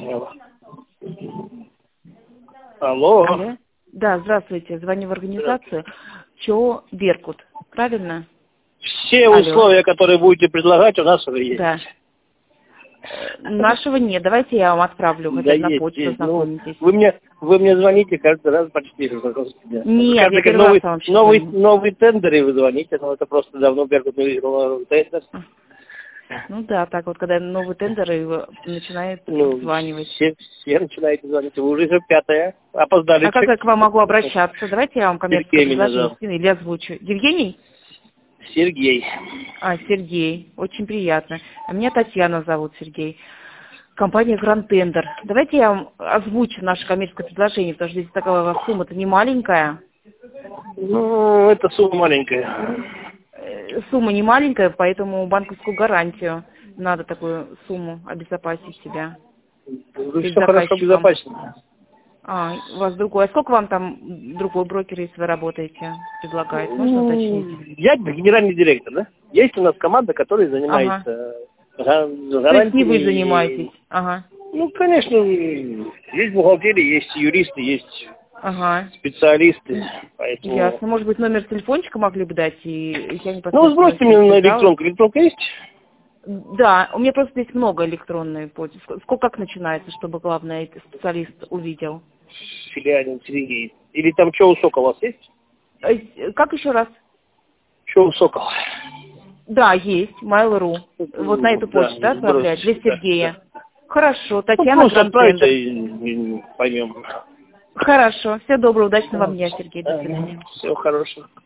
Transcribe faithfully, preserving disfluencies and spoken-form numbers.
Алло. Алло. Да, здравствуйте. Звоню в организацию ЧО «Беркут». Правильно? Все Алло. условия, которые будете предлагать, у нас уже есть. Да. Нашего нет. Давайте я вам отправлю хотя Да бы на есть, почту, есть. Ну, знакомитесь. вы мне, вы мне звоните каждый раз почти. Господи. Нет, Каждый я первый новый, раз вам вообще новый, звоню. новый тендер, и вы звоните, но это просто давно Беркут не выиграл тендер. Ну да, так вот, когда новый тендер и начинает Ну, обзванивать. все, все начинаете звонить. Вы уже же пятая. Опоздали. А как я к вам могу обращаться? Давайте я вам коммерческое Сергей меня предложение зовут. скину или озвучу. Евгений? Сергей. А, Сергей. Очень приятно. А меня Татьяна зовут, Сергей. Компания Grand Tender. Давайте я вам озвучу наше коммерческое предложение, потому что здесь такая сумма-то не маленькая. Ну, это сумма маленькая. Э, Сумма не маленькая, поэтому банковскую гарантию надо такую сумму обезопасить себя. Вы Перед все хорошо заказчиком. безопасно. А, у вас другой. А сколько вам там другой брокер, если вы работаете, предлагает? Можно уточнить? Я генеральный директор, да? Есть у нас команда, которая Ага. занимается га- То есть не вы гарантиями. занимаетесь? Ага. Ну, конечно, есть бухгалтерия, есть юристы, есть Ага. специалисты, поэтому... Ясно. Может быть, номер телефончика могли бы дать, и я Ну, непосредственно сбросьте с мне ним на связалась? электронку. Электронка есть? Да, у меня просто здесь много электронной почты. Ск- Сколько как начинается, чтобы, главное, этот специалист увидел? Филиалин Сергей. Или там что у Сокола у вас есть? Э, Как еще раз? Что у Сокола? Да, есть, Mail.ru. Вот на эту Да, почту, да, отправлять? Для сбросьте, да, Сергея. да. Хорошо, Ну, Татьяна просто отправите Грантендер. и, и поймем. Хорошо, всего доброго, удачного вам дня, Сергей, до свидания. Всего хорошего.